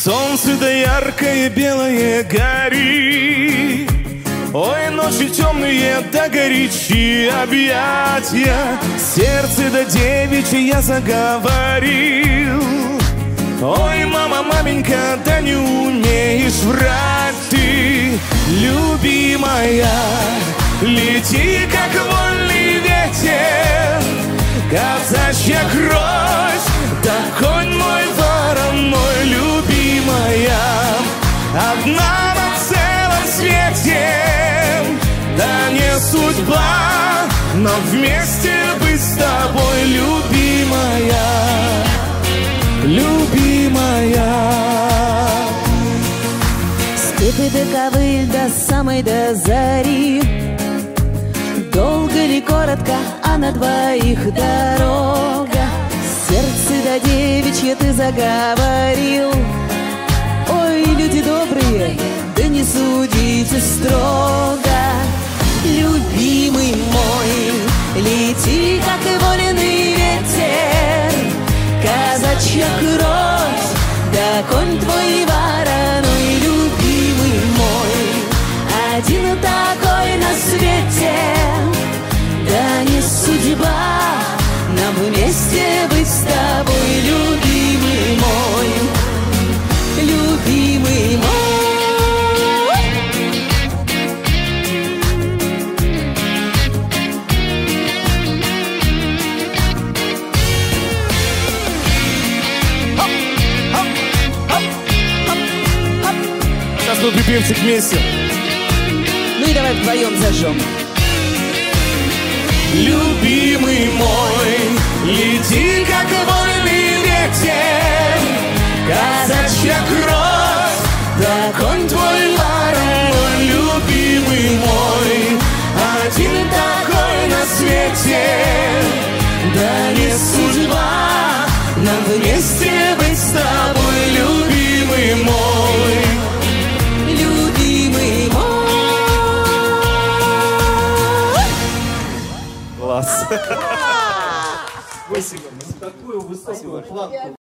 Солнце-то яркое, белое горит. Ой, ночи темные, да горячие объятия. Сердце да девичье я заговорил. Ой, мама, маменька, да не умеешь врать ты, любимая. Лети, как вольный ветер, казачья кровь, да конь мой вороной, любимая. Одна на целом свете, да не судьба, но вместе быть с тобой, любимая, любимая. Степи до ковыль до самой до зари, долго ли, коротко, а на двоих дорога. Сердце до девичье ты заговорил. Ой, люди добрые, да не судите строго. Любимый мой, лети, как и вольный ветер, казачья кровь, да конь твой вороной, любимый мой, один такой на свете, да не судьба нам вместе быть с тобой, любимый мой, любимый мой. Сейчас мы припевчик вместе. Ну и давай вдвоем зажжем. Любимый мой, лети, как вольный ветер, казачья кровь, да конь твой вороной, любимый мой, один такой на свете, да не судьба нам вместе быть с тобой, любимый мой, любимый мой. Класс. Спасибо за такую высокую планку.